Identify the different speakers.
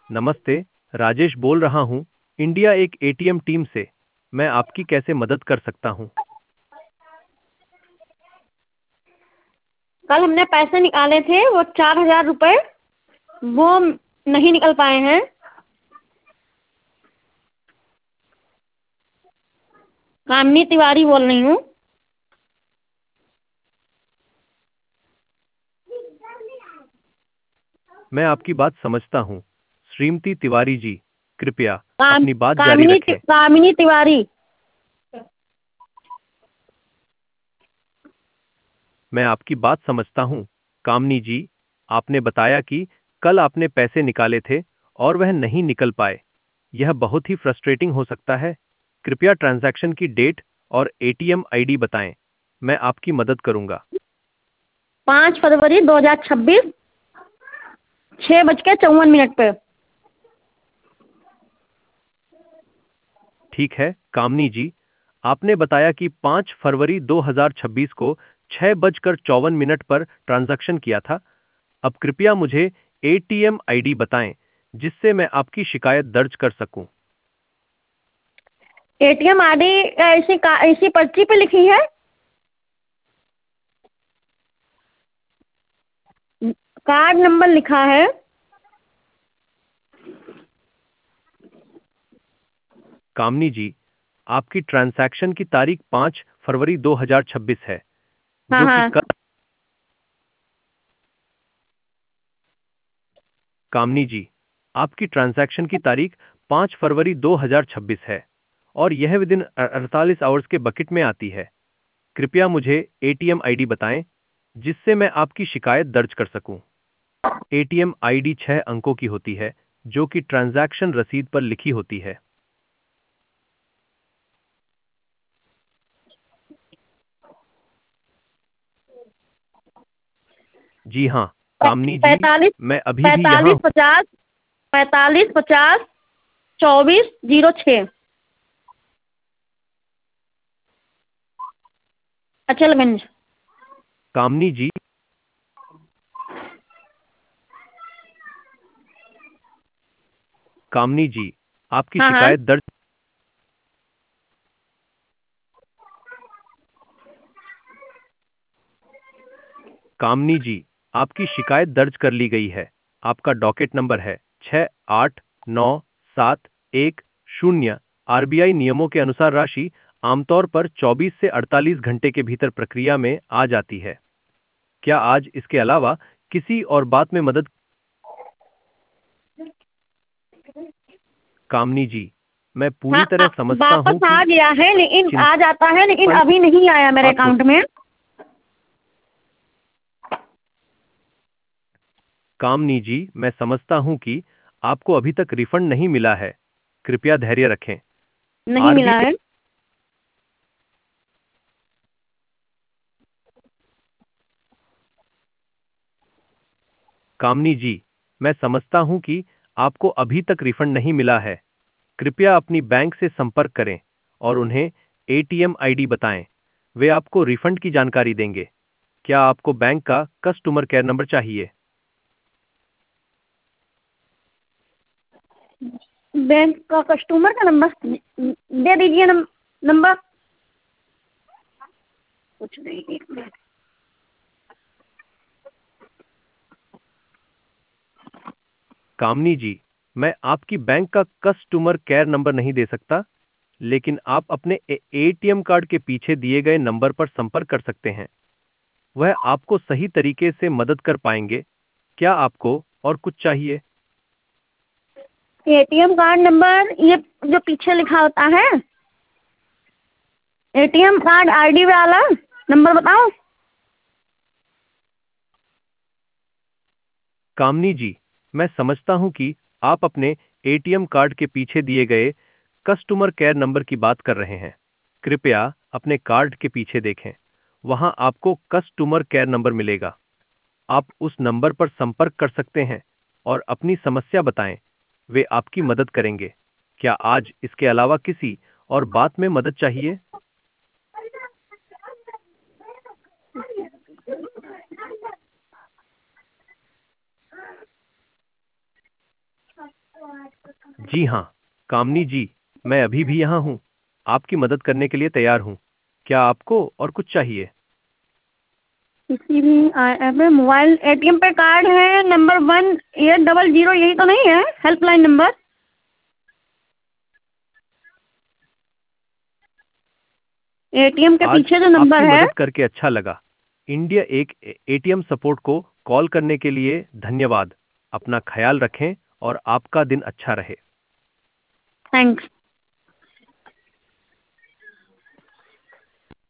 Speaker 1: नमस्ते। राजेश बोल रहा हूँ, इंडिया एक एटीएम टीम से। मैं आपकी कैसे मदद कर सकता हूँ?
Speaker 2: कल हमने पैसे निकाले थे, वो 4,000 रुपए, वो नहीं निकल पाए हैं। कामनी तिवारी बोल रही हूँ।
Speaker 1: मैं आपकी बात समझता हूँ। श्रीमती तिवारी जी, कृपया
Speaker 2: काम
Speaker 1: अपनी बात जारी
Speaker 2: कामिनी
Speaker 1: रखें।
Speaker 2: कामिनी तिवारी।
Speaker 1: मैं आपकी बात समझता हूँ। कामनी जी, आपने बताया कि कल आपने पैसे निकाले थे और वह नहीं निकल पाए। यह बहुत ही फ्रस्ट्रेटिंग हो सकता है। कृपया ट्रांजैक्शन की डेट और एटीएम आईडी बताएं। मैं आपकी मदद करूंगा।
Speaker 2: 5 फरवरी 2026, 6:54 पे।
Speaker 1: ठीक है, कामनी जी, आपने बताया कि 5 फरवरी 2026 को 6:54 पर ट्रांजैक्शन किया था। अब कृपया मुझे एटीएम आईडी बताएं, जिससे मैं आपकी शिकायत दर्ज कर सकूं।
Speaker 2: एटीएम आईडी ऐसी पर्ची पे लिखी है। कार्ड नंबर लिखा है।
Speaker 1: कामनी जी, आपकी ट्रांजैक्शन की तारीख 5 फरवरी 2026 है,
Speaker 2: हाँ
Speaker 1: जो कि
Speaker 2: हाँ।
Speaker 1: कल। कामनी जी, आपकी ट्रांजैक्शन की तारीख 5 फरवरी 2026 है और यह विदिन 48 आवर्स के बकेट में आती है। कृपया मुझे एटीएम आईडी बताएं, जिससे मैं आपकी शिकायत दर्ज कर सकूं। एटीएम आईडी 6 अंकों की होती है, जो कि ट्रांजैक्शन रसीद पर लिखी होती है। जी हाँ, कामनी जी,
Speaker 2: पैतालीस
Speaker 1: मैं अभी भी यहाँ
Speaker 2: पैतालीस
Speaker 1: हूँ।
Speaker 2: पचास 4550 2406। अचलगंज।
Speaker 1: कामनी जी, कामनी जी, आपकी
Speaker 2: हाँ हाँ।
Speaker 1: शिकायत दर्ज। कामनी जी, आपकी शिकायत दर्ज कर ली गई है। आपका डॉकेट नंबर है 689710। आरबीआई नियमों के अनुसार राशि आमतौर पर 24 से 48 घंटे के भीतर प्रक्रिया में आ जाती है। क्या आज इसके अलावा किसी और बात में मदद? कामनी जी, मैं
Speaker 2: हाँ,
Speaker 1: पूरी तरह समझता हूं
Speaker 2: वापस
Speaker 1: कि
Speaker 2: आ गया है, लेकिन
Speaker 1: चिंता
Speaker 2: आ जाता है, लेकिन
Speaker 1: वाली
Speaker 2: अभी नहीं आया मेरे
Speaker 1: बात हो।
Speaker 2: अकाउंट में।
Speaker 1: कामनी जी, मैं समझता हूं कि आपको अभी तक रिफंड नहीं मिला है। कृपया धैर्य रखें।
Speaker 2: नहीं मिला
Speaker 1: आरबीआई।
Speaker 2: है।
Speaker 1: कामनी जी, मैं समझता हूं कि आपको अभी तक रिफंड नहीं मिला है। कृपया अपनी बैंक से संपर्क करें और उन्हें एटीएम आईडी बताएं। वे आपको रिफंड की जानकारी देंगे। क्या आपको बैंक का कस्टमर केयर नंबर चाहिए?
Speaker 2: बैंक का कस्टमर का नंबर दे दीजिए। नंबर कुछ नहीं, एक मिनट।
Speaker 1: कामनी जी, मैं आपकी बैंक का कस्टमर केयर नंबर नहीं दे सकता, लेकिन आप अपने एटीएम कार्ड के पीछे दिए गए नंबर पर संपर्क कर सकते हैं। वह आपको सही तरीके से मदद कर पाएंगे। क्या आपको और कुछ चाहिए?
Speaker 2: एटीएम कार्ड नंबर, ये जो पीछे लिखा होता है, एटीएम कार्ड आईडी वाला नंबर बताओ।
Speaker 1: कामनी जी, मैं समझता हूं कि आप अपने एटीएम कार्ड के पीछे दिए गए कस्टमर केयर नंबर की बात कर रहे हैं। कृपया अपने कार्ड के पीछे देखें। वहां आपको कस्टमर केयर नंबर मिलेगा। आप उस नंबर पर संपर्क कर सकते हैं और अपनी समस्या बताएं। वे आपकी मदद करेंगे। क्या आज इसके अलावा किसी और बात में मदद चाहिए? जी हाँ, कामनी जी, मैं अभी भी यहाँ हूँ। आपकी मदद करने के लिए तैयार हूँ। क्या आपको और कुछ चाहिए?
Speaker 2: किसी भी ऐप में मोबाइल एटीएम पे कार्ड है नंबर 1800, यही तो नहीं है हेल्पलाइन नंबर? एटीएम के
Speaker 1: आज
Speaker 2: पीछे जो
Speaker 1: आपकी
Speaker 2: नंबर है।
Speaker 1: मदद करके अच्छा लगा। इंडिया एक एटीएम सपोर्ट को कॉल करने के लिए धन्यवाद। अपना ख्याल रखें और आपका दिन अच्छा रहे।
Speaker 2: थैंक्स।